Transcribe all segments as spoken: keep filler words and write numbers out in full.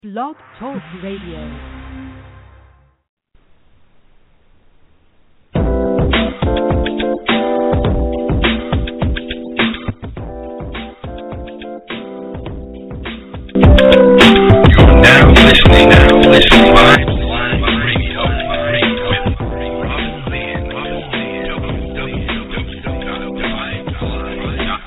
Blog Talk Radio. Now listening, now listening, live, live radio, radio, Robin Lynn, w w w dot live live dot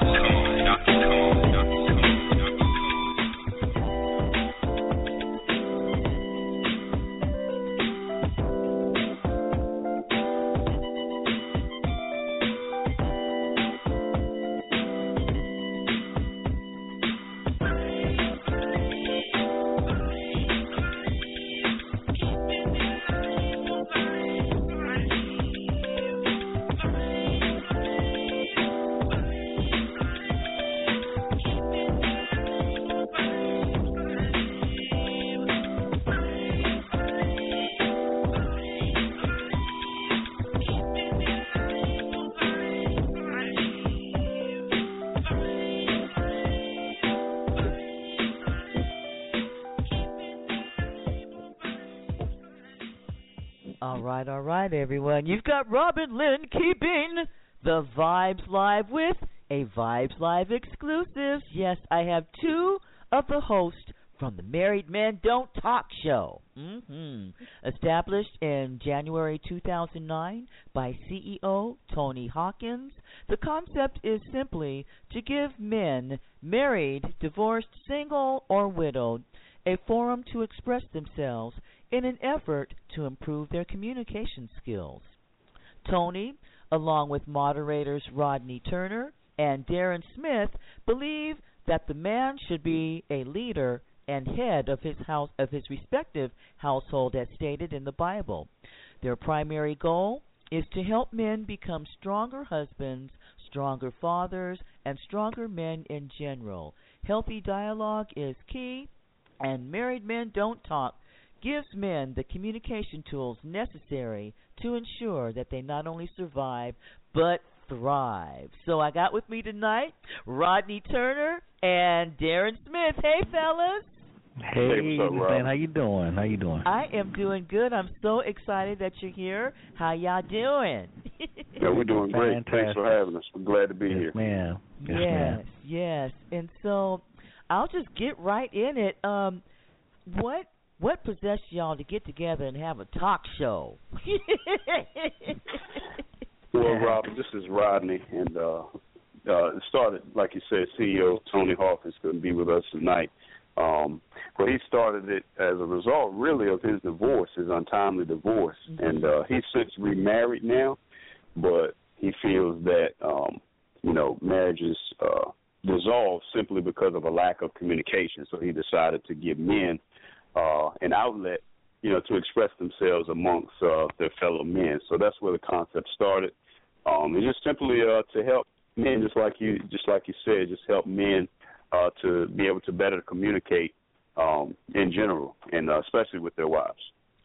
All right, all right, everyone. You've got Robin Lynn keeping the Vibes Live with a Vibes Live exclusive. Yes, I have two of the hosts from the Married Men Don't Talk show. Mm-hmm. Established in January two thousand nine by C E O Tony Hawkins, the concept is simply to give men, married, divorced, single, or widowed, a forum to express themselves in an effort to improve their communication skills. Tony, along with moderators Rodney Turner and Darren Smith, believe that the man should be a leader and head of his house of his respective household as stated in the Bible. Their primary goal is to help men become stronger husbands, stronger fathers, and stronger men in general. Healthy dialogue is key, and Married Men Don't Talk gives men the communication tools necessary to ensure that they not only survive but thrive. So I got with me tonight Rodney Turner and Darren Smith. Hey, fellas. Hey, what's up, Rob? Man, how you doing? How you doing? I am doing good. I'm so excited that you're here. How y'all doing? Yeah, we're doing great. Fantastic. Thanks for having us. We're glad to be yes, here. Ma'am. Yes, yes, ma'am. yes. And so I'll just get right in it. Um, what What possessed y'all to get together and have a talk show? Well, Rob, this is Rodney, and uh, uh, it started, like you said, C E O Tony Hawkins couldn't be with us tonight. Um, but he started it as a result, really, of his divorce, his untimely divorce. Mm-hmm. And uh, he's since remarried now, but he feels that, um, you know, marriages uh, dissolve simply because of a lack of communication. So he decided to give men Uh, an outlet, you know, to express themselves amongst uh, their fellow men. So that's where the concept started. Um, it's just simply uh, to help men, just like you, just like you said, just help men uh, to be able to better communicate um, in general, and uh, especially with their wives.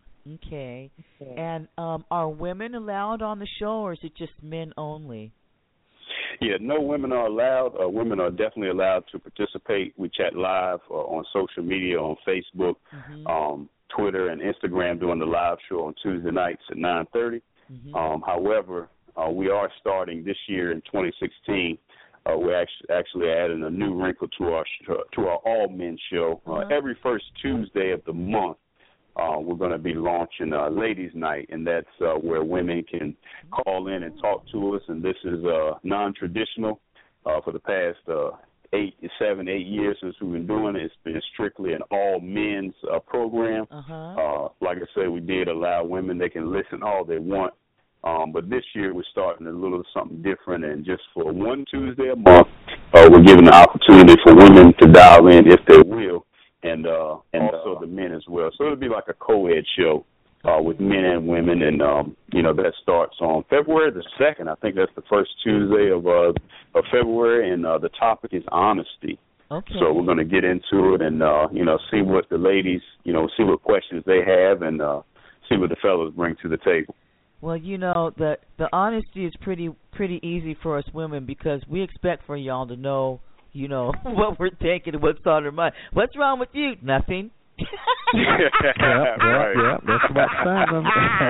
Okay. And um, are women allowed on the show, or is it just men only? Yeah, no women are allowed. Uh, women are definitely allowed to participate. We chat live uh, on social media, on Facebook, mm-hmm. um, Twitter, and Instagram during the live show on Tuesday nights at nine thirty. Mm-hmm. Um, however, uh, we are starting this year in twenty sixteen. Uh, we're actually, actually adding a new wrinkle to our to our all men show. Uh, uh-huh. Every first Tuesday of the month, Uh, we're going to be launching uh, Ladies Night, and that's uh, where women can call in and talk to us. And this is uh, non-traditional. Uh, for the past uh, eight, seven, eight years since we've been doing it, it's been strictly an all-men's uh, program. Uh-huh. Uh, like I said, we did allow women; they can listen all they want. Um, but this year we're starting a little something different, and just for one Tuesday a month, uh, we're giving the opportunity for women to dial in if they will. And uh, and also the men as well. So it'll be like a co-ed show uh, with men and women, and um, you know that starts on February the second. I think that's the first Tuesday of uh, of February, and uh, the topic is honesty. Okay. So we're going to get into it and uh, you know see what the ladies you know see what questions they have, and uh, see what the fellows bring to the table. Well, you know the the honesty is pretty pretty easy for us women because we expect for y'all to know you know, what we're thinking and what's on our mind. What's wrong with you? Nothing. yep, yep, right. yep. That's about time.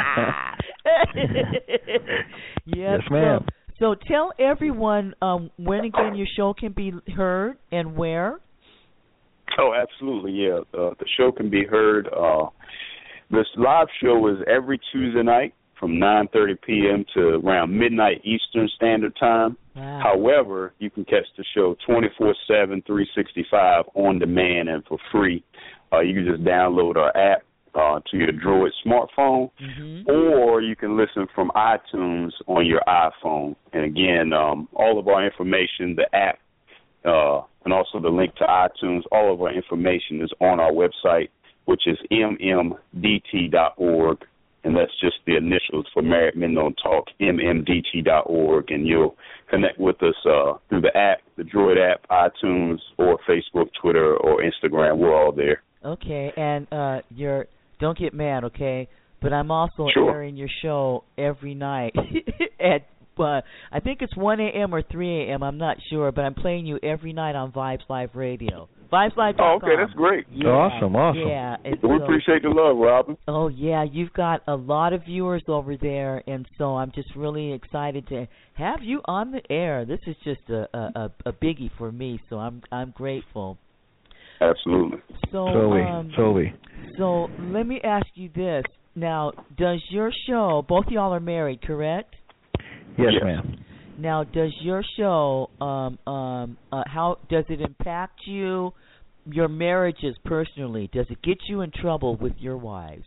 yep, yes, ma'am. So, so tell everyone um, when again your show can be heard and where. Oh, absolutely, yeah. Uh, the show can be heard. Uh, this live show is every Tuesday night from nine thirty p.m. to around midnight Eastern Standard Time. Wow. However, you can catch the show twenty-four seven, three sixty-five on demand and for free. Uh, you can just download our app uh, to your Droid smartphone, mm-hmm. or you can listen from iTunes on your iPhone. And again, um, all of our information, the app, uh, and also the link to iTunes, all of our information is on our website, which is m m d t dot org. And that's just the initials for Married Men Don't Talk, m m d t dot org. And you'll connect with us uh, through the app, the Droid app, iTunes, or Facebook, Twitter, or Instagram. We're all there. Okay, and uh, you're don't get mad, okay? But I'm also sure. airing your show every night at uh, I think it's one a.m. or three a.m. I'm not sure, but I'm playing you every night on Vibes Live Radio. Vibes Live dot com. Oh, okay, that's great. Yeah, awesome, awesome. Yeah, we so, appreciate the love, Robin. Oh, yeah, you've got a lot of viewers over there, and so I'm just really excited to have you on the air. This is just a a, a biggie for me, so I'm I'm grateful. Absolutely. So, so we, um, so we. So let me ask you this. Now, does your show, both of y'all are married, correct? Yes, yes. ma'am. Now, does your show, um, um, uh, how does it impact you, your marriages personally? Does it get you in trouble with your wives?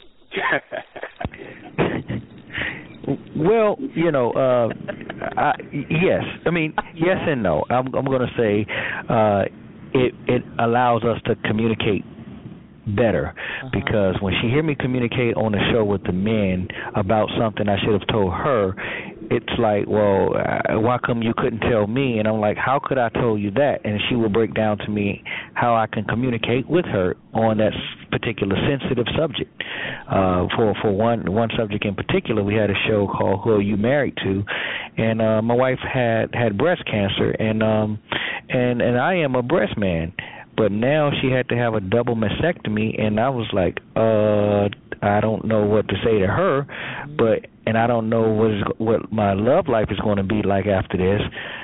Well, you know, uh, I, yes. I mean, yeah. yes and no. I'm, I'm going to say uh, it it allows us to communicate better, uh-huh. because when she hear me communicate on the show with the men about something I should have told her, it's like, well, uh, why come you couldn't tell me? And I'm like, how could I tell you that? And she will break down to me how I can communicate with her on that particular sensitive subject. Uh, for for one one subject in particular, we had a show called Who Are You Married To? And uh, my wife had, had breast cancer, and um and and I am a breast man. But now she had to have a double mastectomy, and I was like, uh, I don't know what to say to her, but and I don't know what is, what my love life is going to be like after this.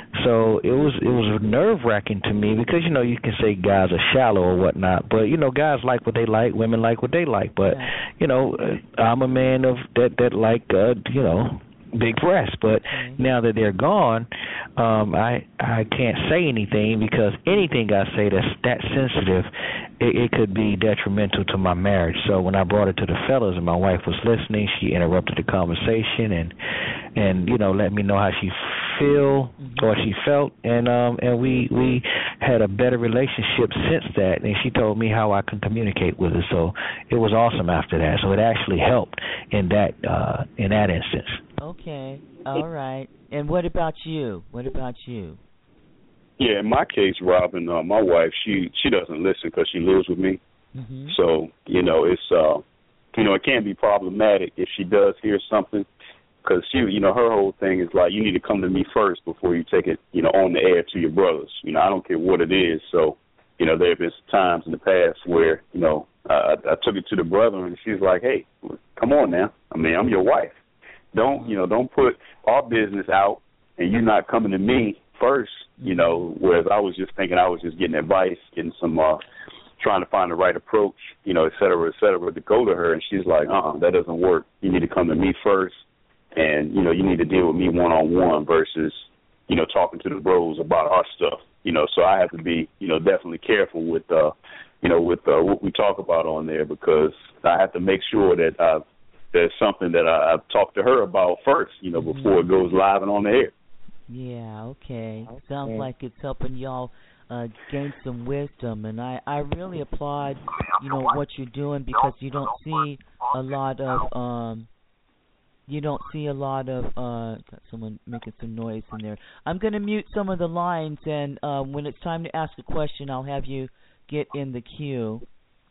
So it was it was nerve wracking to me, because you know you can say guys are shallow or whatnot, but you know guys like what they like, women like what they like. But you know I'm a man of that that like uh, you know. big breasts, but mm-hmm. now that they're gone, um, I I can't say anything, because anything I say that's that sensitive, it, it could be detrimental to my marriage. So when I brought it to the fellas and my wife was listening, she interrupted the conversation and and you know let me know how she feel mm-hmm. or she felt, and um and we we had a better relationship since that. And she told me how I can communicate with her, so it was awesome after that. So it actually helped in that uh, in that instance. Okay, all right. And what about you? What about you? Yeah, in my case, Robin, uh, my wife, she she doesn't listen because she lives with me. Mm-hmm. So you know, it's uh, you know, it can be problematic if she does hear something, because she, you know, her whole thing is like, you need to come to me first before you take it, you know, on the air to your brothers. You know, I don't care what it is. So, you know, there have been times in the past where, you know, I, I took it to the brother, and she's like, hey, come on now. I mean, I'm your wife. Don't, you know, don't put our business out and you're not coming to me first, you know, whereas I was just thinking I was just getting advice, getting some, uh, trying to find the right approach, you know, et cetera, et cetera, to go to her. And she's like, uh-uh, that doesn't work. You need to come to me first, and, you know, you need to deal with me one-on-one versus, you know, talking to the bros about our stuff, you know. So I have to be, you know, definitely careful with, uh, you know, with uh, what we talk about on there, because I have to make sure that I've, there's something that I, I've talked to her about first, you know, before it goes live and on the air. Yeah, okay. Sounds like it's helping y'all uh, gain some wisdom, and I, I really applaud, you know, what you're doing, because you don't see a lot of, um, you don't see a lot of, uh, got someone making some noise in there. I'm going to mute some of the lines, and uh, when it's time to ask a question, I'll have you get in the queue.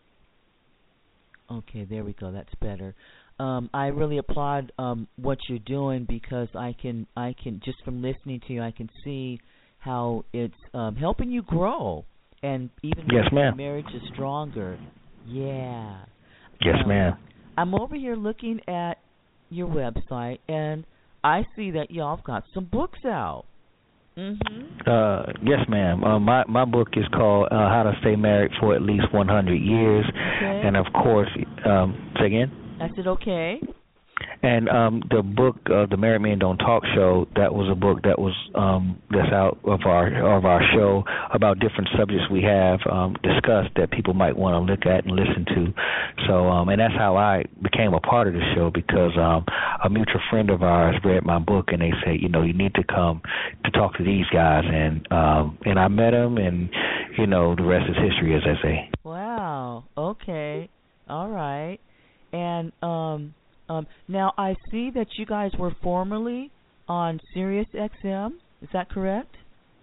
Okay, there we go. That's better. Um, I really applaud um, what you're doing, because I can, I can just from listening to you, I can see how it's um, helping you grow, and even yes, making ma'am. your marriage is stronger. Yeah. Yes, um, ma'am. I'm over here looking at your website, and I see that y'all have got some books out. Mm-hmm. Uh, yes, ma'am. Uh, my my book is called uh, How to Stay Married for at Least one hundred Years, Okay. and of course, um, say again. I said okay. And um, the book, uh, the Married Men Don't Talk show, that was a book that was um, that's out of our of our show about different subjects we have um, discussed that people might want to look at and listen to. So, um, and that's how I became a part of the show, because um, a mutual friend of ours read my book and they said, you know, you need to come to talk to these guys, and um, and I met them, and you know, the rest is history, as they say. Wow. Okay. All right. And um. Um, now, I see that you guys were formerly on Sirius X M. Is that correct?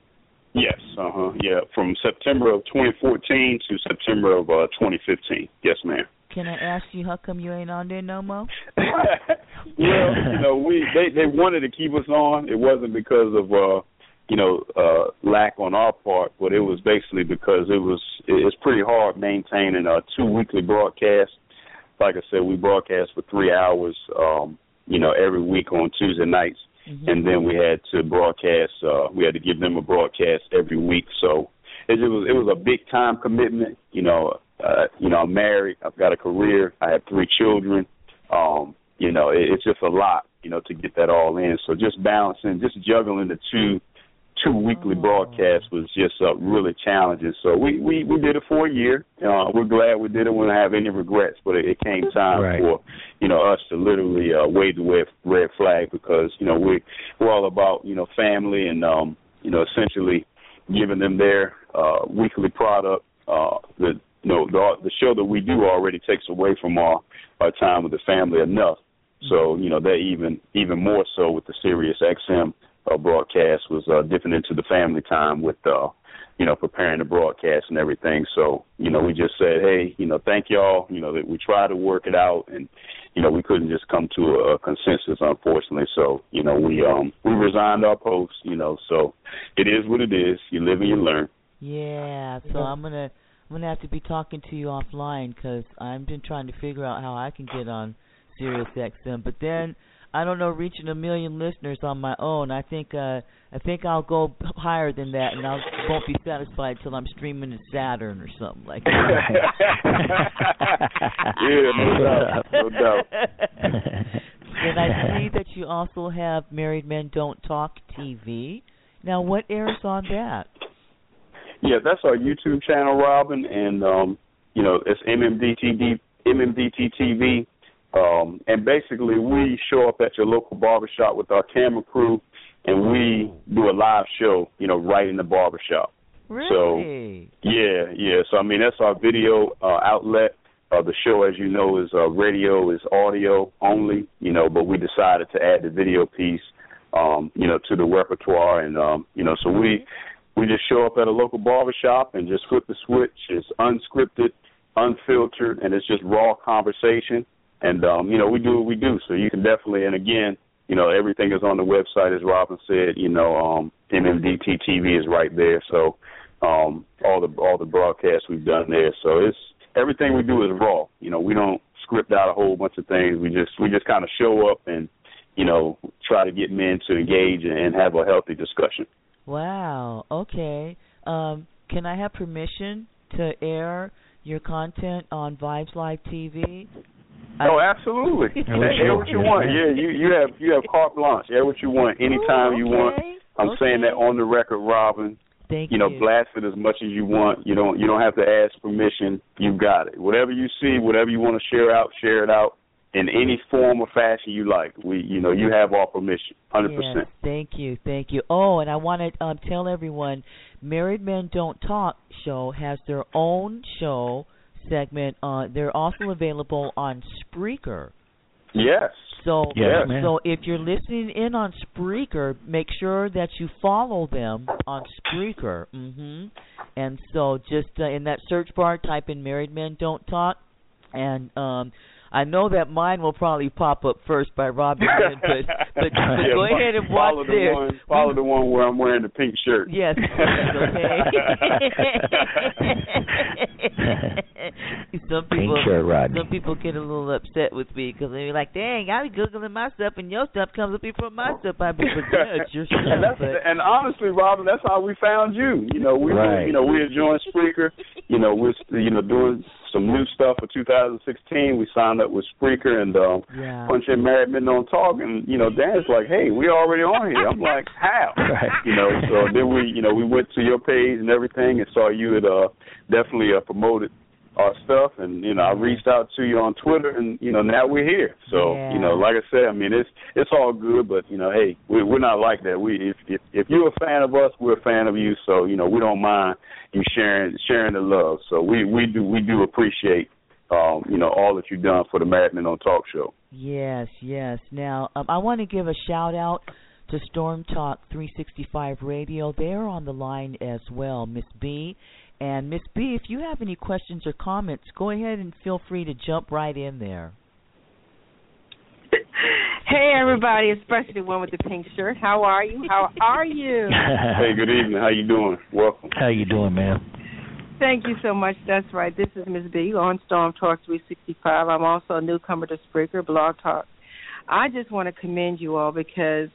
Yes, uh-huh, yeah, from September of twenty fourteen to September of uh, twenty fifteen. Yes, ma'am. Can I ask you how come you ain't on there no more? Well, you know, we they, they wanted to keep us on. It wasn't because of, uh, you know, uh, lack on our part, but it was basically because it was it's pretty hard maintaining uh, two weekly broadcasts. Like I said, we broadcast for three hours, um, you know, every week on Tuesday nights, mm-hmm. and then we had to broadcast. Uh, we had to give them a broadcast every week. So it, it was it was a big time commitment. You know, uh, you know, I'm married. I've got a career. I have three children. Um, you know, it, it's just a lot, you know, to get that all in. So just balancing, just juggling the two. Two weekly broadcasts was just uh, really challenging. So we, we, we did it for a year. Uh, we're glad we did it. We don't have any regrets, but it, it came time right. for, you know, us to literally uh, wave the red, red flag, because, you know, we, we're all about, you know, family and, um, you know, essentially giving them their uh, weekly product. Uh, the, you know, the, the show that we do already takes away from our, our time with the family enough. So, you know, that even even more so with the Sirius X M uh, broadcast was uh, dipping into the family time with, uh, you know, preparing the broadcast and everything. So, you know, we just said, hey, you know, thank y'all. You know, that we tried to work it out, and, you know, we couldn't just come to a, a consensus, unfortunately. So, you know, we um we resigned our post, you know, so it is what it is. You live and you learn. Yeah, so I'm going to I'm gonna have to be talking to you offline, because I've been trying to figure out how I can get on Sirius X M, but then I don't know, reaching a million listeners on my own. I think uh, I think I'll go higher than that, and I won't be satisfied till I'm streaming to Saturn or something like that. Yeah, no doubt, no doubt. And I see that you also have Married Men Don't Talk T V. Now, what airs on that? Yeah, that's our YouTube channel, Robin, and um, you know, it's M M D T V, M M D T T V. Um, and basically, we show up at your local barbershop with our camera crew, and we do a live show, you know, right in the barbershop. Really? So, yeah, yeah. So, I mean, that's our video uh, outlet. Uh, the show, as you know, is uh, radio, is audio only, you know, but we decided to add the video piece, um, you know, to the repertoire. And, um, you know, so we we just show up at a local barbershop and just flip the switch. It's unscripted, unfiltered, and it's just raw conversation. And, um, you know, we do what we do. So you can definitely, and again, you know, everything is on the website, as Robin said. You know, um, M M D T T V is right there. So um, all the all the broadcasts we've done there. So it's everything we do is raw. You know, we don't script out a whole bunch of things. We just we just kind of show up and, you know, try to get men to engage and have a healthy discussion. Wow. Okay. Um, can I have permission to air your content on Vibes Live T V? Oh, absolutely. Air what you want. Yeah, you, you have you have carte blanche. Air what you want anytime Ooh, okay. you want. I'm okay. saying that on the record, Robin. Thank you. You know, blast it as much as you want. You don't you don't have to ask permission. You've got it. Whatever you see, whatever you want to share out, share it out in any form or fashion you like. We, you know, you have our permission, one hundred percent. Yes, thank you, thank you. Oh, and I want to um, tell everyone, Married Men Don't Talk show has their own show segment. Uh, they're also available on Spreaker. Yes. So, yes, so if you're listening in on Spreaker, make sure that you follow them on Spreaker. Mm-hmm. And so, just uh, in that search bar, type in "Married Men Don't Talk," and um, I know that mine will probably pop up first by Robin Lynn, but, but, but yeah, go ahead and watch follow the theirs. one, follow the one where I'm wearing the pink shirt. Yes, please, okay. some people, Pink shirt, Rodney. some people get a little upset with me because they're like, "Dang, I be googling my stuff and your stuff comes up before my stuff." I be like, "Yeah, it's your stuff." and, that's, but, and honestly, Robin, that's how we found you. You know, we right. were, you know we had joined Spreaker. You know, we're you know doing some new stuff for two thousand sixteen. We signed up with Spreaker and um, yeah. Punch In Married Men Don't Talk. And you know, Dan's like, "Hey, we're already on here." I'm like, "How?" Right. You know, so then we you know we went to your page and everything and saw you had uh, definitely uh, promoted our stuff, and you know I reached out to you on Twitter, and you know now we're here. So yeah. you know, like I said, I mean it's it's all good, but you know, hey, we, we're not like that. We if, if if you're a fan of us, we're a fan of you. So you know, we don't mind you sharing sharing the love. So we we do we do appreciate um, you know all that you've done for the Married Men Don't Talk show. Yes, yes. Now um, I want to give a shout out to Storm Talk three sixty-five Radio. They're on the line as well, Miss B. And Miss B, if you have any questions or comments, go ahead and feel free to jump right in there. Hey, everybody, especially the one with the pink shirt. How are you? How are you? Hey, good evening. How you doing? Welcome. How you doing, ma'am? Thank you so much. That's right. This is Miss B on Storm Talk three sixty-five. I'm also a newcomer to Spreaker, Blog Talk. I just want to commend you all because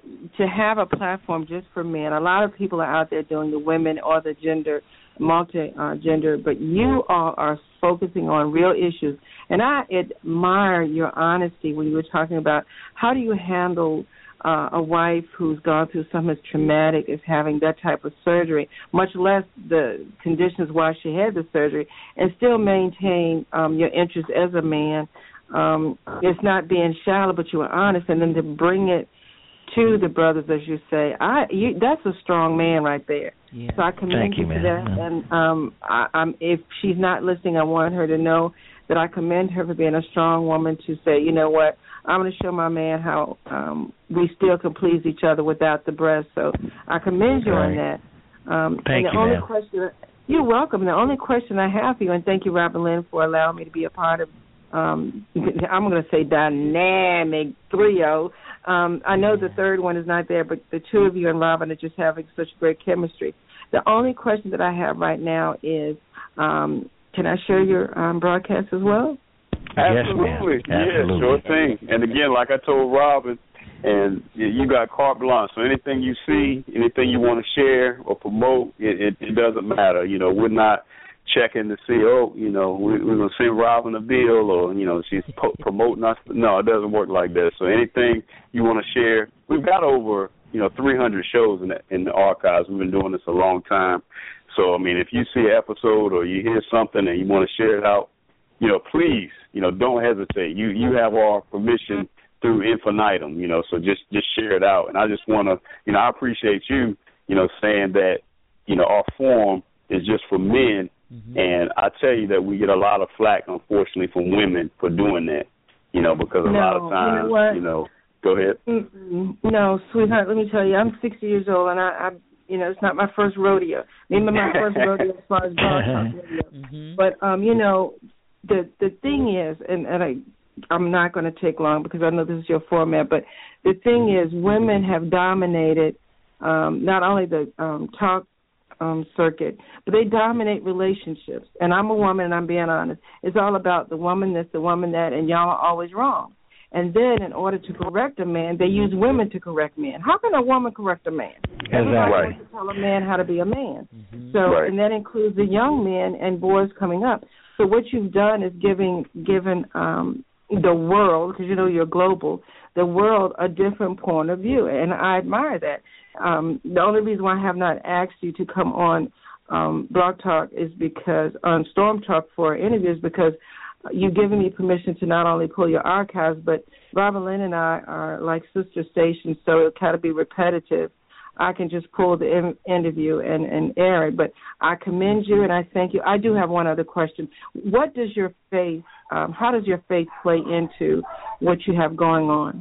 to have a platform just for men, a lot of people are out there doing the women or the gender multi-gender, but you all are focusing on real issues. And I admire your honesty when you were talking about how do you handle uh, a wife who's gone through something as traumatic as having that type of surgery, much less the conditions why she had the surgery, and still maintain um, your interest as a man. Um, it's not being shallow, but you are honest, and then to bring it to the brothers, as you say, I you, that's a strong man right there. Yeah. So I commend you, you for man. that. Yeah. And um, I, I'm, if she's not listening, I want her to know that I commend her for being a strong woman to say, you know what, I'm going to show my man how um, we still can please each other without the breast. So I commend you right. on that. Um, Thank and the you, only ma'am. question, you're welcome. The only question I have for you, and thank you, Robin Lynn, for allowing me to be a part of Um, I'm going to say dynamic trio. Um, I know the third one is not there, but the two of you and Robin are just having such great chemistry. The only question that I have right now is, um, can I share your um, broadcast as well? Absolutely. Yes, ma'am. Yeah, sure thing. And again, like I told Robin, and you got carte blanche. So anything you see, anything you want to share or promote, it, it, it doesn't matter. You know, we're not checking to see, oh, you know, we, we're going to send Robin a bill or, you know, she's po- promoting us. No, it doesn't work like that. So anything you want to share, we've got over, you know, three hundred shows in the, in the archives. We've been doing this a long time. So, I mean, if you see an episode or you hear something and you want to share it out, you know, please, you know, don't hesitate. You you have our permission through infinitum, you know, so just, just share it out. And I just want to, you know, I appreciate you, you know, saying that, you know, our forum is just for men. Mm-hmm. And I tell you that we get a lot of flack, unfortunately, from women for doing that, you know, because a no, lot of times, you know, you know, go ahead. Mm-mm. No, sweetheart, let me tell you, I'm sixty years old, and I, I you know, it's not my first rodeo. Maybe my first rodeo as far as blog talk radio. Mm-hmm. But, um, you know, the the thing is, and, and I, I'm not going to take long because I know this is your format, but the thing is women have dominated um, not only the um, talk Um, circuit, but they dominate relationships. And I'm a woman, and I'm being honest. It's all about the woman this, the woman that, and y'all are always wrong. And then in order to correct a man, they use women to correct men. How can a woman correct a man? Everybody right. wants to tell a man how to be a man. Mm-hmm. So, right. and that includes the young men and boys coming up. So what you've done is giving, given um, the world, because you know you're global, the world a different point of view, and I admire that. Um, the only reason why I have not asked you to come on um, Blog Talk is because, on Storm Talk for an interview, is because you've given me permission to not only pull your archives, but Robin Lynn and I are like sister stations, so it'll kind of be repetitive. I can just pull the in- interview and, and air it. But I commend you and I thank you. I do have one other question. What does your faith, um, how does your faith play into what you have going on?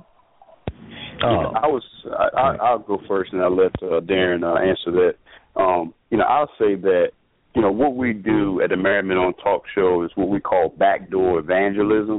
Oh. You know, I was. I, I, I'll go first, and I'll let uh, Darren uh, answer that. Um, you know, I'll say that you know what we do at the Married Men on Talk show is what we call backdoor evangelism.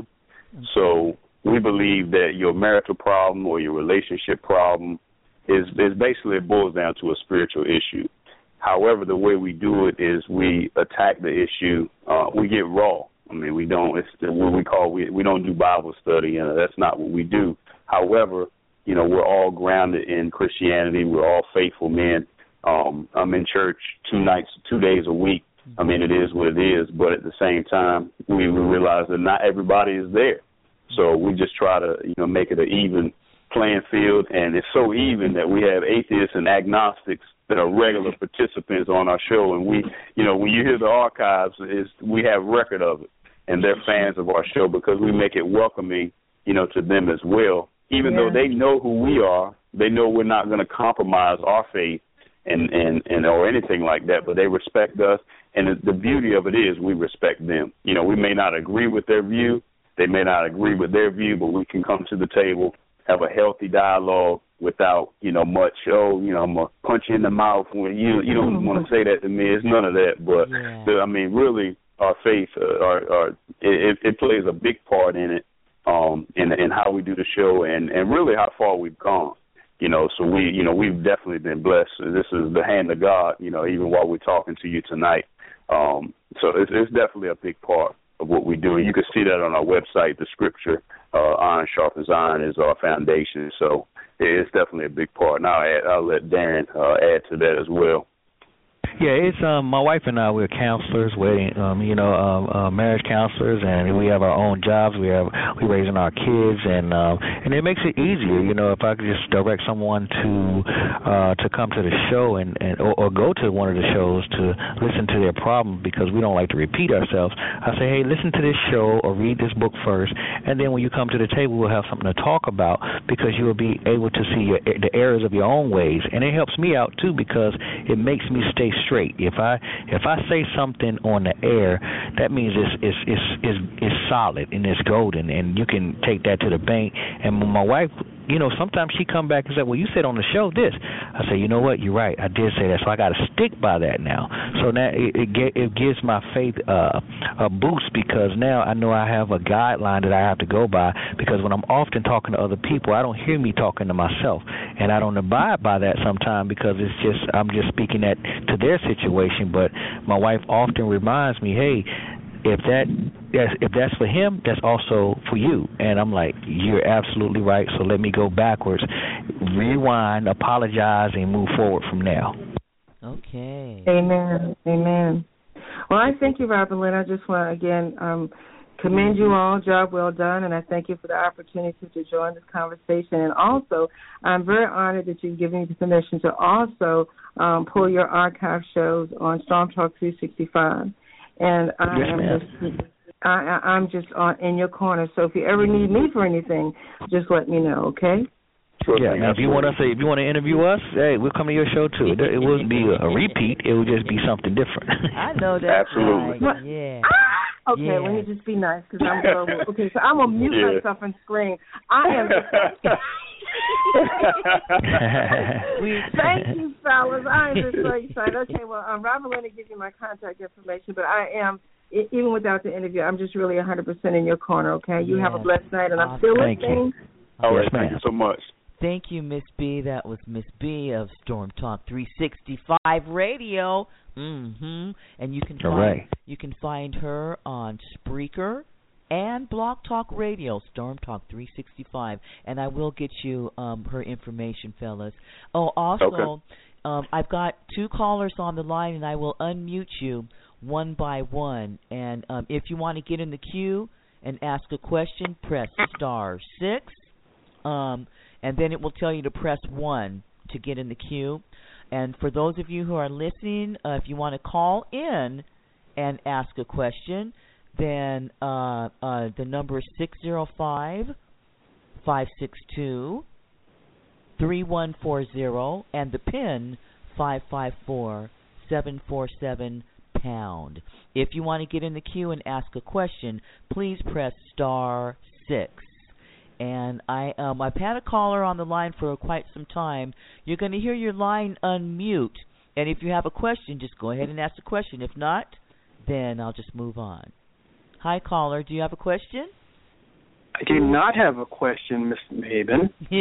So we believe that your marital problem or your relationship problem is, is basically, it boils down to a spiritual issue. However, the way we do it is we attack the issue. Uh, we get raw. I mean, we don't. It's what we call we we don't do Bible study, and that's not what we do. However, you know, we're all grounded in Christianity. We're all faithful men. Um, I'm in church two nights, two days a week. I mean, it is what it is. But at the same time, we, we realize that not everybody is there. So we just try to, you know, make it an even playing field, and it's so even that we have atheists and agnostics that are regular participants on our show, and we, you know, when you hear the archives, is we have record of it, and they're fans of our show because we make it welcoming, you know, to them as well. Even yeah. though they know who we are, they know we're not going to compromise our faith and, and, and or anything like that, but they respect us, and the beauty of it is we respect them. You know, we may not agree with their view, they may not agree with their view, but we can come to the table, have a healthy dialogue without, you know, much, oh, you know, I'm going to punch you in the mouth when you you don't want to say that to me. It's none of that. But, yeah. the, I mean, really, our faith, uh, our, our, it, it plays a big part in it, um, in, in how we do the show and, and really how far we've gone. You know, so we, you know, we've definitely been blessed. This is the hand of God, you know, even while we're talking to you tonight. Um, so it's, it's definitely a big part of what we do. And you can see that on our website, the scripture, uh, iron sharpens iron is our foundation. So it's definitely a big part. And I'll, add, I'll let Darren uh, add to that as well. Yeah, it's um my wife and I, we're counselors, wedding um you know um uh, marriage counselors, and we have our own jobs. We have we raising our kids, and um and it makes it easier, you know, if I could just direct someone to uh to come to the show and, and or, or go to one of the shows to listen to their problem, because we don't like to repeat ourselves. I say, hey, listen to this show or read this book first, and then when you come to the table, we'll have something to talk about, because you will be able to see your, the errors of your own ways, and it helps me out too, because it makes me stay straight. If I if I say something on the air, that means it's it's it's it's, it's solid and it's golden, and you can take that to the bank. And when my wife, you know, sometimes she come back and say, well, you said on the show this. I say, you know what, you're right, I did say that, so I got to stick by that now. So now it it, it gives my faith uh, a boost, because now I know I have a guideline that I have to go by, because when I'm often talking to other people, I don't hear me talking to myself, and I don't abide by that sometimes, because it's just I'm just speaking that to their situation. But my wife often reminds me, hey, if that if that's for him, that's also for you. And I'm like, you're absolutely right, so let me go backwards, rewind, apologize, and move forward from now. Okay. Amen. Amen. Well, I thank you, Robert Lynn. I just want to, again, um, commend you all. Job well done, and I thank you for the opportunity to join this conversation. And also, I'm very honored that you've given me the permission to also um, pull your archive shows on Storm Talk three sixty-five. And I yes, am ma'am. just, I, I'm just on, in your corner. So if you ever need me for anything, just let me know, okay? Sure, yeah, now if you want us, to, if you want to interview us, hey, we'll come to your show too. It, it wouldn't be a, a repeat; it would just be something different. I know that. Absolutely. Right. Yeah. Ah, okay, yeah. let me just be nice, because I'm global. Okay, so I'm gonna mute yeah. myself and scream. I am. we, Thank you, fellas. I am just so excited. Okay, well, um, Robert Lynn will give you my contact information, but I am, I, even without the interview, I'm just really one hundred percent in your corner, okay? You yes. have a blessed night, and awesome. I'm still Thank listening. You. All right, yes, thank you so much. Thank you, Miss B. That was Miss B of Storm Talk three sixty-five Radio. Mm-hmm. And you can find, right. you can find her on Spreaker and Blog Talk Radio, Storm Talk three sixty-five. And I will get you um, her information, fellas. Oh, also, okay. um, I've got two callers on the line, and I will unmute you one by one. And um, if you want to get in the queue and ask a question, press star six. Um, and then it will tell you to press one to get in the queue. And for those of you who are listening, uh, if you want to call in and ask a question, then uh, uh, the number is six zero five, five six two, three one four zero, and the PIN five five four, seven four seven pound. If you want to get in the queue and ask a question, please press star six. And I, um, I've had a caller on the line for quite some time. You're going to hear your line unmute. And if you have a question, just go ahead and ask the question. If not, then I'll just move on. Hi, caller. Do you have a question? I do not have a question, Miss Maben. Is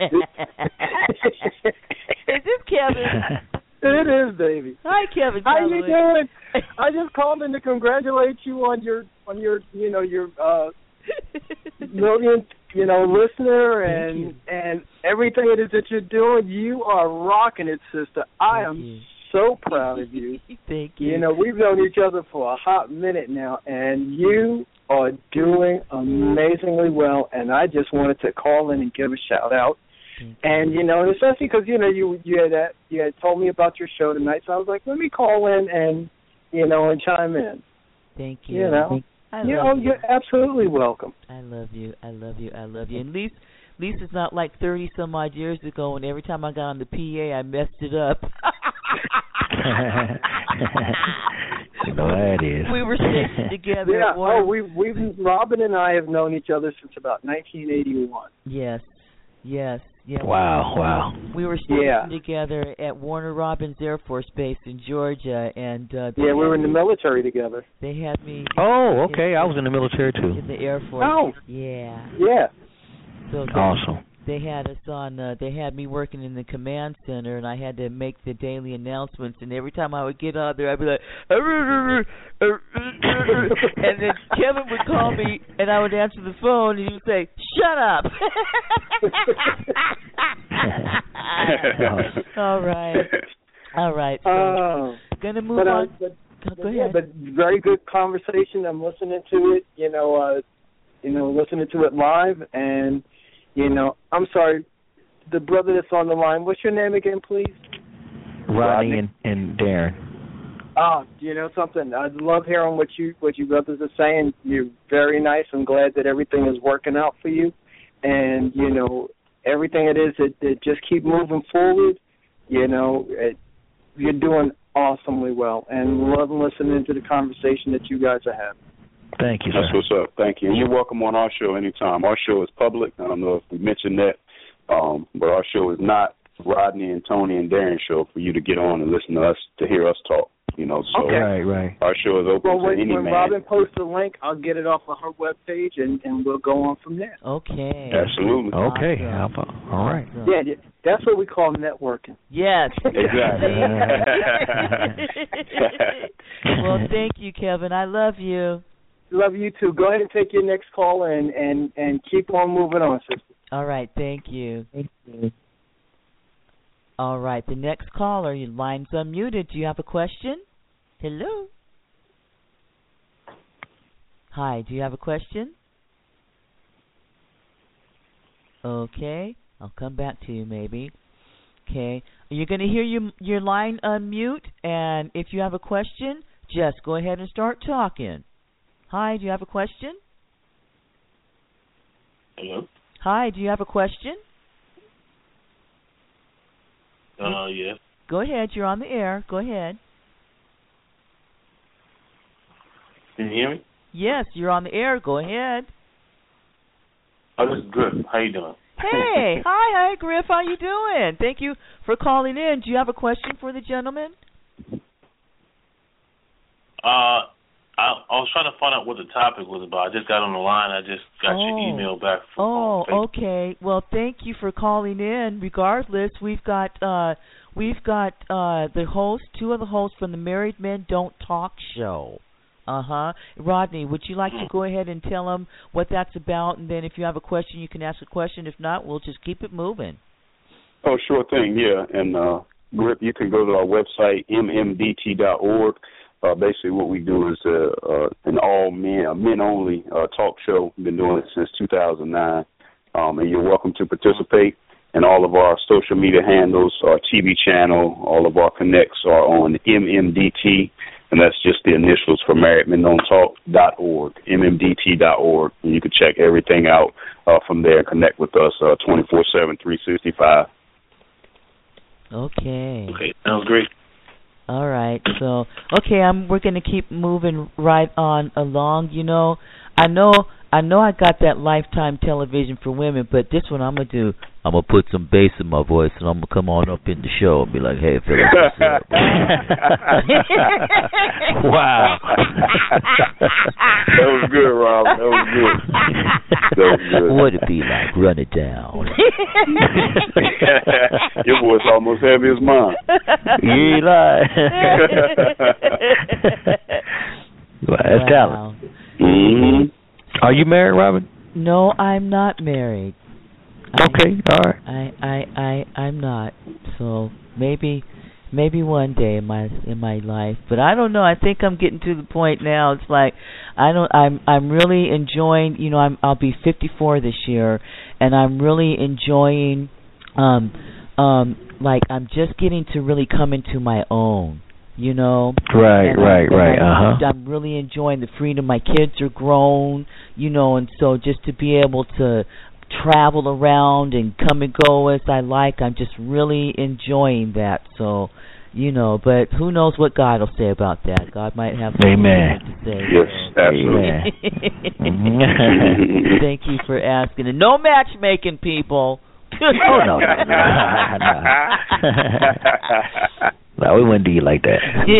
this Kevin? It is, baby. Hi, Kevin. How you Calloway. doing? I just called in to congratulate you on your on your you know your uh, millionth you know listener and and everything it is that you're doing. You are rocking it, sister. I Thank am you. so proud of you. Thank you. You know, we've known each other for a hot minute now, and you are doing amazingly well. And I just wanted to call in and give a shout out. And you know, especially because you know you you had that, you had told me about your show tonight, so I was like, let me call in and you know and chime in. Thank you. You know, I you love know, you. you're absolutely welcome. I love you. I love you. I love you. And Lisa, Lisa's not like thirty some odd years ago, and every time I got on the P A, I messed it up. You know how it is. We were stationed together. Yeah. At one. Oh, we we've Robin and I have known each other since about nineteen eighty-one. Yes. Yes. Yeah. Wow, wow. We were stationed Yeah. together at Warner Robins Air Force Base in Georgia, and uh, they Yeah, we were in had the me- military together. They had me. Oh, okay. I was in the military too. in the Air Force. Oh. Yeah. Yeah. So they, Awesome. they had us on. Uh, they had me working in the command center, and I had to make the daily announcements. And every time I would get out there, I'd be like, and then Kevin would call me, and I would answer the phone, and he would say, "Shut up." All right. All right. So Oh. gonna move But, uh, on. but, Go but yeah, ahead. but very good conversation. I'm listening to it. You know, uh, you know, listening to it live, and you know, I'm sorry, the brother that's on the line. What's your name again, please? Rodney and, and Darren. Ah, you know something. I love hearing what you what you brothers are saying. You're very nice. I'm glad that everything is working out for you, and you know everything it is that, that just keep moving forward. You know, it, you're doing awesomely well, and love listening to the conversation that you guys are having. Thank you, sir. That's what's up. Thank you. And you're welcome on our show anytime. Our show is public. I don't know if we mentioned that, um, but our show is not Rodney and Tony and Darren's show for you to get on and listen to us, to hear us talk. You know, so Okay. Right, right. our show is open Well, to when, any when man. Robin posts the link, I'll get it off of her webpage, and, and we'll go on from there. Okay. Absolutely. Okay. Awesome. How about- all right. Awesome. Yeah, yeah, that's what we call networking. Yes. Exactly. Well, thank you, Kevin. I love you. Love you too. Go ahead and take your next call and, and, and keep on moving on, sister. All right. Thank you. Thank you. All right. The next caller, your line's unmuted. Do you have a question? Hello. Hi. Do you have a question? Okay. I'll come back to you maybe. Okay. You're going to hear your your line unmute, and if you have a question, just go ahead and start talking. Hi. Do you have a question? Hello? Hi. Do you have a question? Uh, yes. Go ahead. You're on the air. Go ahead. Can you hear me? Yes, you're on the air. Go ahead. Oh, this is good. How you doing? Hey, hi, hi, Griff. How you doing? Thank you for calling in. Do you have a question for the gentleman? Uh, I, I was trying to find out what the topic was about. I just got on the line. I just got Oh. your email back from Oh, um, Facebook. okay. Well, thank you for calling in. Regardless, we've got uh, we've got uh, the host, two of the hosts from the Married Men Don't Talk show. Uh huh. Rodney, would you like to go ahead and tell them what that's about, and then if you have a question, you can ask a question. If not, we'll just keep it moving. Oh, sure thing, yeah. And, uh, Grip, you can go to our website, m m d t dot org. Uh, basically what we do is uh, uh, an all-men, uh, men-only uh, talk show. We've been doing it since two thousand nine. Um, and you're welcome to participate. And all of our social media handles, our T V channel, all of our connects are on M M D T. And that's just the initials for married men don't talk dot org, m m d t dot org. And you can check everything out uh, from there and connect with us uh, twenty-four seven, three sixty-five. Okay. Okay, sounds great. All right. So, okay, I'm we're going to keep moving right on along. You know, I know I know I got that Lifetime television for women, but this one I'm going to do. I'm going to put some bass in my voice, and I'm going to come on up in the show and be like, hey, fellas, what's up? Wow. That was good, Rob. That was good. that was good. What it be like? Run it down. Your voice almost heavy as mine. You ain't lying. Well, that's wow. talent. Mm-hmm. Are you married, Robin? No, I'm not married. Okay, I, all right. I, I, I, I'm not. So maybe, maybe one day in my in my life, but I don't know. I think I'm getting to the point now. It's like I don't. I'm I'm really enjoying. You know, I'm I'll be fifty-four this year, and I'm really enjoying. Um, um, like I'm just getting to really come into my own. You know, right, and right, I, right. I, Uh huh. I'm really enjoying the freedom. My kids are grown, you know, and so just to be able to travel around and come and go as I like, I'm just really enjoying that. So, you know, but who knows what God will say about that? God might have something Amen. to say. Yes, so. absolutely. Amen. Thank you for asking. And no matchmaking, people. Oh no, no, no, no. No, we wouldn't do you like that.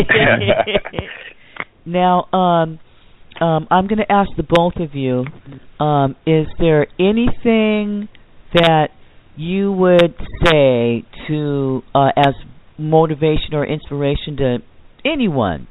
Now, um, um, I'm going to ask the both of you, um, is there anything that you would say to uh, as motivation or inspiration to anyone,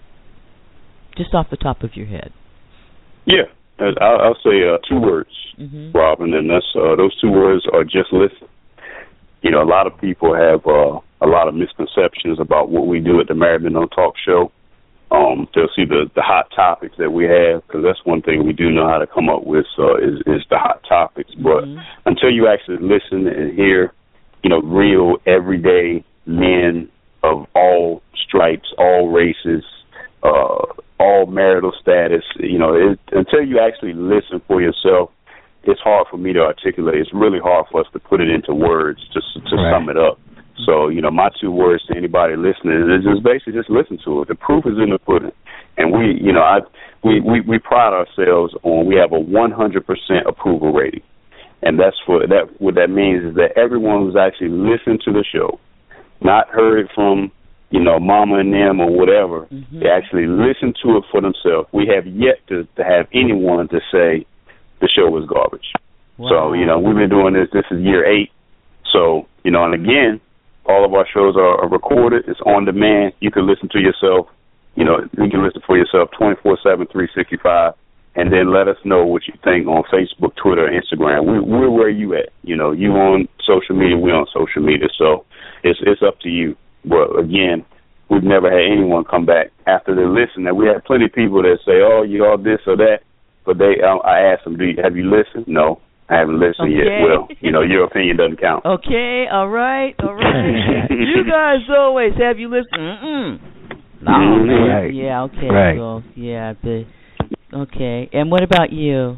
just off the top of your head? Yeah, I'll, I'll say uh, two words, mm-hmm. Robin, and that's uh, those two words are just listen. You know, a lot of people have uh, a lot of misconceptions about what we do at the Married Men Don't Talk show. Um, they'll see the, the hot topics that we have, because that's one thing we do know how to come up with uh, is, is the hot topics. But mm-hmm. until you actually listen and hear, you know, real everyday men of all stripes, all races, uh, all marital status, you know, it, until you actually listen for yourself, it's hard for me to articulate. It's really hard for us to put it into words just to right. sum it up. So, you know, my two words to anybody listening is just basically just listen to it. The proof is in the pudding. And we, you know, I we, we, we pride ourselves on we have a one hundred percent approval rating. And that's for that. What that means is that everyone who's actually listened to the show, not heard it from, you know, mama and them or whatever, mm-hmm. they actually listen to it for themselves. We have yet to, to have anyone to say the show was garbage. Wow. So, you know, we've been doing this. This is year eight. So, you know, and again, all of our shows are, are recorded. It's on demand. You can listen to yourself. You know, you can listen for yourself twenty-four seven, three sixty-five, and then let us know what you think on Facebook, Twitter, Instagram. We, we're where you at. You know, you on social media, we on social media. So it's it's up to you. But, again, we've never had anyone come back after they listen. Now, we have plenty of people that say, oh, you all this or that. But they, I, I asked them, do you, have you listened? No. I haven't listened okay. yet. Well, you know, your opinion doesn't count. Okay, all right, all right. You guys always have you listened? Mm-mm. No, Mm-hmm. Right. yeah, okay, Right. so yeah, the okay. And what about you?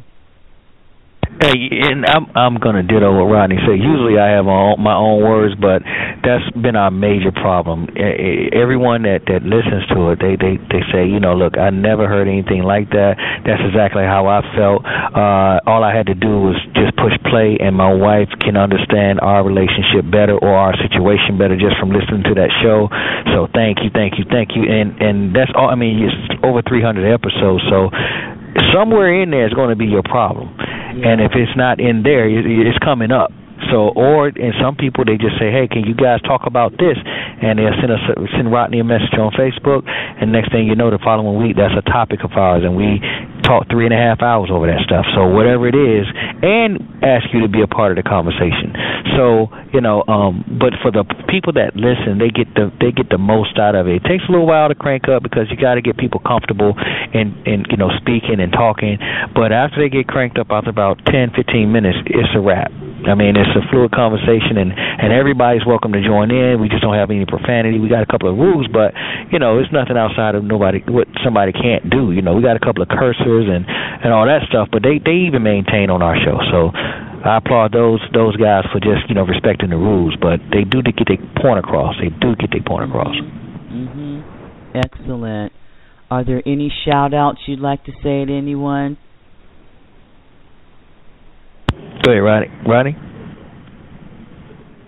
Hey, and I'm I'm gonna ditto what Rodney said. Usually I have my own, my own words, but that's been our major problem. Everyone that that listens to it, they they they say, you know, look, I never heard anything like that. That's exactly how I felt. Uh, all I had to do was just push play, and my wife can understand our relationship better or our situation better just from listening to that show. So thank you, thank you, thank you. And and that's all. I mean, it's over three hundred episodes, so somewhere in there is going to be your problem. Yeah. And if it's not in there, it's coming up. So, or and some people they just say, hey, can you guys talk about this? And they'll send us send Rodney a message on Facebook, and next thing you know, the following week that's a topic of ours, and we talk three and a half hours over that stuff. So whatever it is, and ask you to be a part of the conversation. So you know, um, but for the people that listen, they get the they get the most out of it. It takes a little while to crank up because you got to get people comfortable in in you know speaking and talking. But after they get cranked up, after about ten, fifteen minutes, it's a wrap. I mean, it's a fluid conversation, and, and everybody's welcome to join in. We just don't have any profanity. We got a couple of rules, but, you know, it's nothing outside of nobody what somebody can't do. You know, we got a couple of cursors and, and all that stuff, but they, they even maintain on our show. So I applaud those those guys for just, you know, respecting the rules, but they do get their point across. They do get their point across. Mm-hmm. Excellent. Are there any shout-outs you'd like to say to anyone? Go ahead, Rodney. Rodney?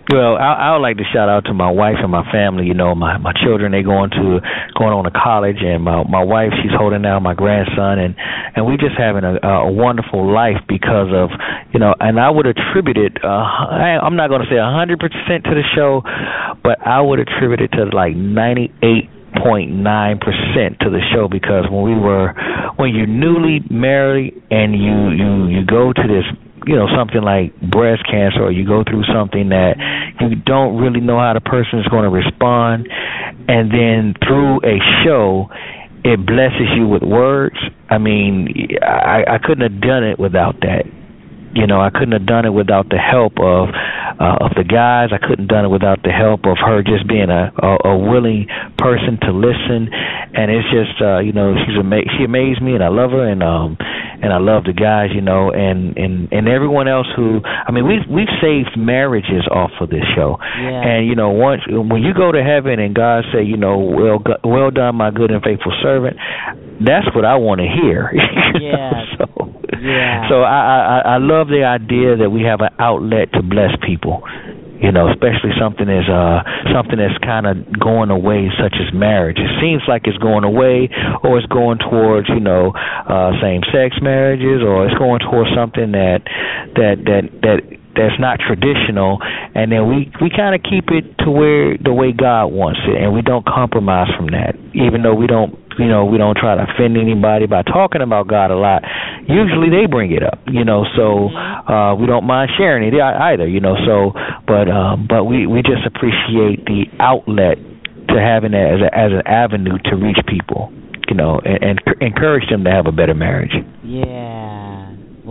Well, I, I would like to shout out to my wife and my family. You know, my my children, they going to going on to college, and my my wife, she's holding down my grandson, and and we just having a, a wonderful life because of, you know. And I would attribute it. Uh, I, I'm not going to say a hundred percent to the show, but I would attribute it to like ninety-eight point nine percent to the show, because when we were when you're newly married and you you you go to this, you know, something like breast cancer, or you go through something that you don't really know how the person is going to respond, and then through a show it blesses you with words. I mean, I, I couldn't have done it without that. You know, I couldn't have done it without the help of uh, of the guys. I couldn't have done it without the help of her just being a, a, a willing person to listen. And it's just, uh, you know, she's ama- she amazed me, and I love her, and um, and I love the guys, you know, and, and, and everyone else who, I mean, we've we've saved marriages off of this show. Yeah. And you know, once when you go to heaven and God say, you know, well go- well done, my good and faithful servant, that's what I want to hear. Yeah. so, yeah. So I, I I love the idea that we have an outlet to bless people. You know, especially something as uh something that's kind of going away, such as marriage. It seems like it's going away, or it's going towards, you know, uh, same-sex marriages, or it's going towards something that that that that that's not traditional. And then we we kind of keep it to where the way God wants it, and we don't compromise from that. Even though we don't, you know, we don't try to offend anybody by talking about God a lot. Usually they bring it up, you know, so uh, we don't mind sharing it either, you know. So, but um, but we, we just appreciate the outlet to having that as a, as an avenue to reach people, you know, and, and encourage them to have a better marriage. Yeah.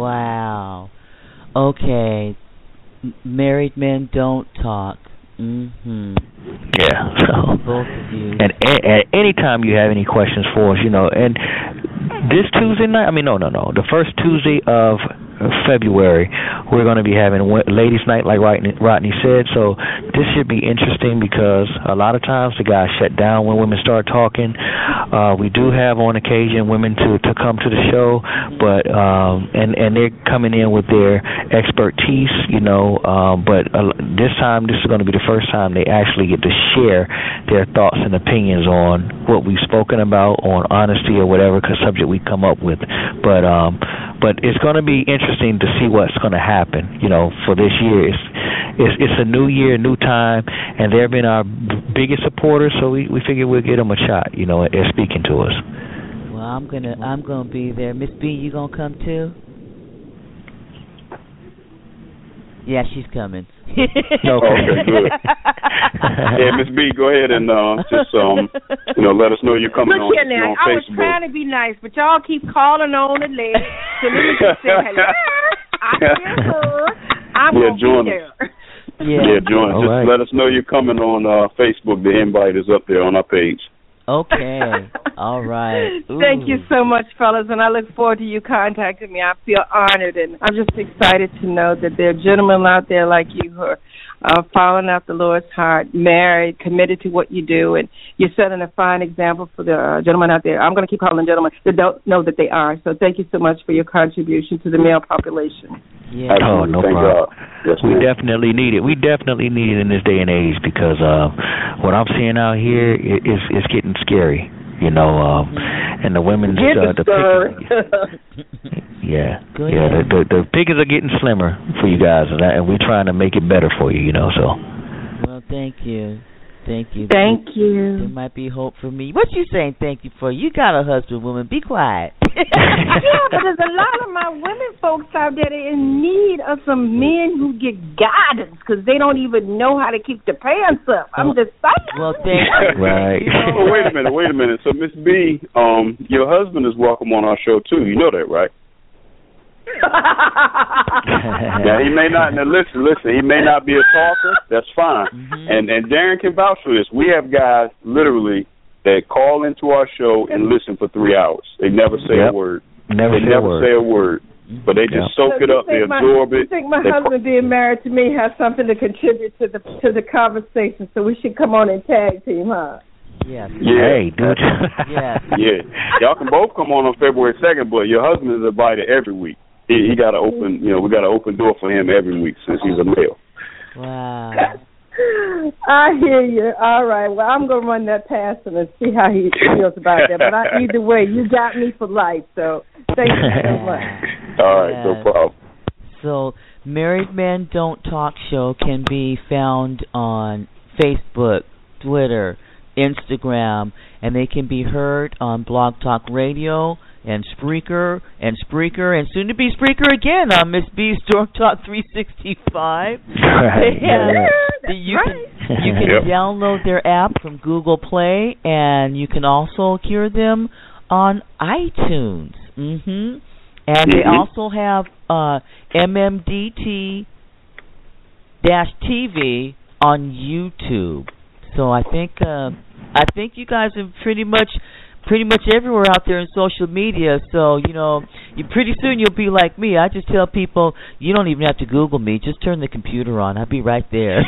Wow. Okay. M- married men don't talk. Mhm. Yeah. So, both of you. And at any time you have any questions for us, you know, and this Tuesday night, I mean, no, no, no, the first Tuesday of February, we're going to be having Ladies' Night, like Rodney said. So this should be interesting because a lot of times the guys shut down when women start talking. Uh, we do have on occasion women to, to come to the show, but um, and and they're coming in with their expertise, you know. Uh, but uh, this time, this is going to be the first time they actually get to share their thoughts and opinions on what we've spoken about, on honesty or whatever subject we come up with. But um, but it's going to be interesting to see what's going to happen, you know, for this year. It's, it's it's a new year, new time, and they've been our b- biggest supporters, so we, we figure we'll give them a shot, you know, at, at speaking to us. Well, I'm gonna I'm gonna be there. Miss B, you gonna come too? Yeah, she's coming. Okay, good. Yeah, Miss B, go ahead and uh, just um, you know, let us know you're coming Look on, here now, on I Facebook. was trying to be nice, but y'all keep calling on the lady. So let me just say hello. I hear her. I'm yeah, gonna join be us. there. Yeah, yeah, join us. All Just right. let us know you're coming on uh, Facebook. The invite is up there on our page. Okay. All right. Ooh. Thank you so much, fellas, and I look forward to you contacting me. I feel honored, and I'm just excited to know that there are gentlemen out there like you who are uh, following out the Lord's heart, married, committed to what you do, and you're setting a fine example for the uh, gentlemen out there. I'm going to keep calling them gentlemen that don't know that they are. So thank you so much for your contribution to the male population. Yeah. Oh, no Thank problem. God. Yes, We ma'am. definitely need it. We definitely need it in this day and age because uh, what I'm seeing out here is it's, it's getting scary, you know. Um, and the women's Get uh, the pickings, yeah, Go yeah, the, ahead. the the pickings are getting slimmer for you guys, and, that, and we're trying to make it better for you, you know. So. Well, thank you. Thank you. Thank There you. might be hope for me. What you saying thank you for? You got a husband, woman. Be quiet. Yeah, but there's a lot of my women folks out there that are in need of some men who get guidance because they don't even know how to keep the pants up. I'm just saying. Well, thank you. Right. You know Oh, wait a what? minute, wait a minute. So, Miss B, um, your husband is welcome on our show too. You know that, right? Now he may not. Now listen, listen. He may not be a talker. That's fine. Mm-hmm. And and Darren can vouch for this. We have guys literally that call into our show and listen for three hours. They never say Yep. a word. Never they say never a word. say a word. But they just Yep. soak So it you up. They think my- absorb You it. think my They- husband being married to me has something to contribute to the to the conversation? So we should come on and tag team, huh? Yes. Yeah. Hey, dude. Yes. Yeah. Y'all can both come on on February second, but your husband is invited every week. He, he got to open, you know, we got an open door for him every week since he's a male. Wow. I hear you. All right. Well, I'm going to run that past him and see how he feels about that. But I, either way, you got me for life. So thank you so much. All right, Yeah. no problem. So, Married Men Don't Talk Show can be found on Facebook, Twitter, Instagram, and they can be heard on Blog Talk Radio and Spreaker and Spreaker and soon to be Spreaker again on Miss B's Storm Talk three sixty-five. Right. Yeah. That's You right. can you can Yep. download their app from Google Play, and you can also hear them on iTunes. Mhm. And they Mhm. also have uh, M M D T dash T V on YouTube. So I think uh, I think you guys are pretty much pretty much everywhere out there in social media. So you know, you pretty soon you'll be like me. I just tell people you don't even have to Google me. Just turn the computer on. I'll be right there.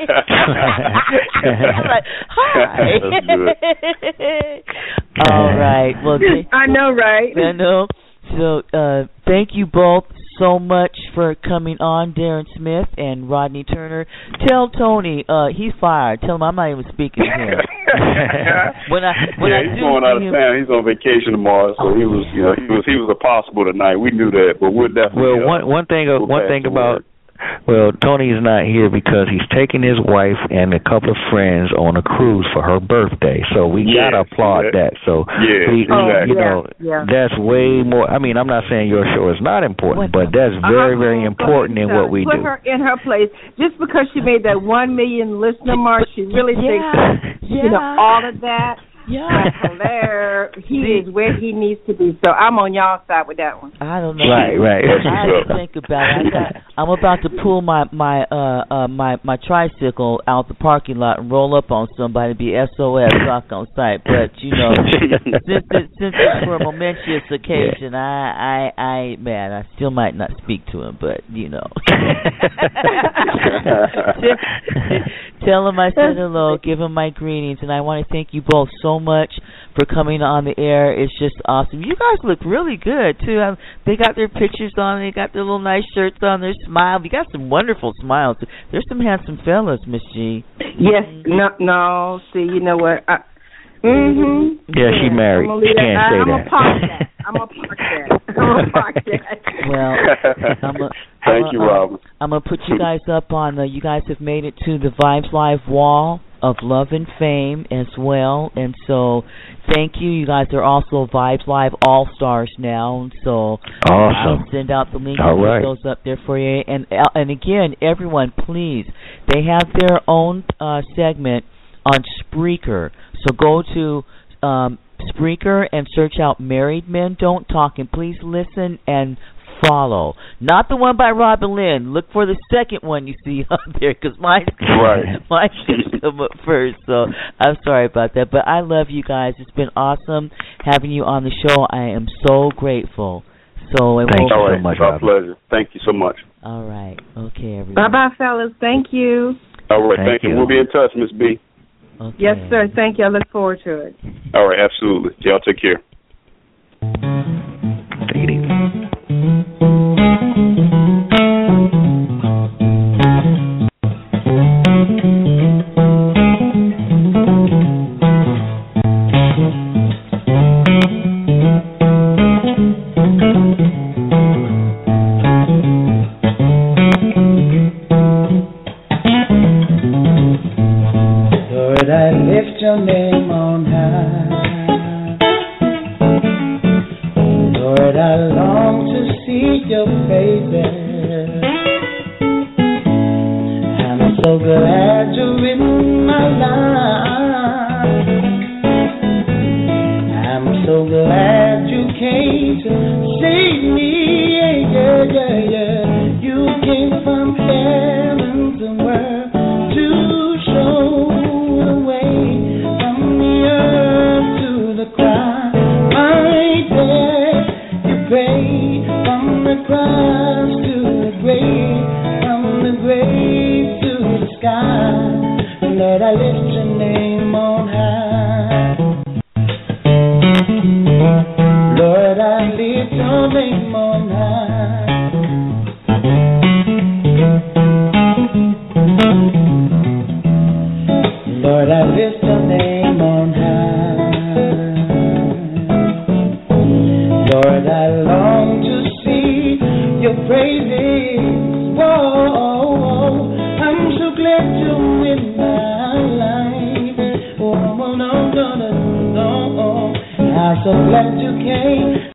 I'm like, hi. That's good. All right. Well, th- I know, right? I know. So uh, thank you both so much for coming on, Darren Smith and Rodney Turner. Tell Tony uh, he's fired. Tell him I'm not even speaking to him. when I when yeah, I he's do going out of see him, town. He's on vacation tomorrow, so he was, you know, he was he was a possible tonight. We knew that, but we're definitely. Well, uh, one one thing we'll one pass thing the about word. well, Tony's not here because he's taking his wife and a couple of friends on a cruise for her birthday. So we Yes, gotta applaud yeah. that. So Yeah, we, Oh, exactly. you know, yeah. that's way more. I mean, I'm not saying your show is not important, but that's very Uh-huh. very important in what we Put do. her in her place. Just because she made that one million listener mark, she really yeah, thinks that, yeah, you know, all of that. yeah. That's hilarious. He See? is where he needs to be. So I'm on y'all side with that one. I don't know. Right, right. I have to think about it. I got, I'm about to pull my my uh uh my my tricycle out the parking lot and roll up on somebody, be S O S, knock on sight. But you know, since it, since it's for a momentous occasion, I I I man, I still might not speak to him, but you know. Tell him I said hello, give him my greetings, and I want to thank you both so much for coming on the air. It's just awesome. You guys look really good too. Um, they got their pictures on. They got their little nice shirts on. Their smile. You got some wonderful smiles. There's some handsome fellas, Miss G. Yes. No. No. See, you know what? I, mhm. Yeah, she married. I'm gonna leave She can't that. say I'm that. gonna park that. I'm gonna park that. I'm gonna park that. Well, I'm a, Thank I'm you, a, Robin. I'm gonna put you guys up on the. You guys have made it to the Vibes Live wall of love and fame as well, and so thank you. You guys are also Vibes Live All Stars now, and so Awesome. I'll send out the link All and right. get those up there for you. And uh, and again, everyone, please, they have their own uh, segment on Spreaker, so go to um, Spreaker and search out Married Men Don't Talk, and please listen and follow. Not the one by Robin Lynn. Look for the second one you see on there, because mine, Right. mine should come up first. So I'm sorry about that. But I love you guys. It's been awesome having you on the show. I am so grateful. So it Thank won't- you All so right, much, our Robin. pleasure. Thank you so much. All right. Okay, everyone. Bye bye, fellas. Thank you. All right, Thank thank, you. you. We'll be in touch, Miss B. Okay. Yes, sir. Thank you. I look forward to it. All right, absolutely. Y'all take care. Take it easy. Lord, I lift your name on high. Lord, I long to see your face. I'm so glad you're in my life. I'm so glad you came to save me. Yeah, yeah, yeah, yeah. You came from heaven to earth to show the way from the earth to the cross. My debt you paid from the cross to your praises. Whoa, I'm so glad you're in my life. Oh, no, no, no, no, no. I'm so glad you came.